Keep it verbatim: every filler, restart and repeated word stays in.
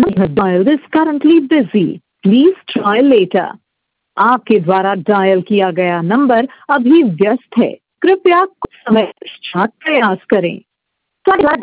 dialed is currently busy. Please try later. आपके द्वारा dial किया गया नंबर अभी व्यस्त है, कृपया कुछ समय पश्चात प्रयास करें।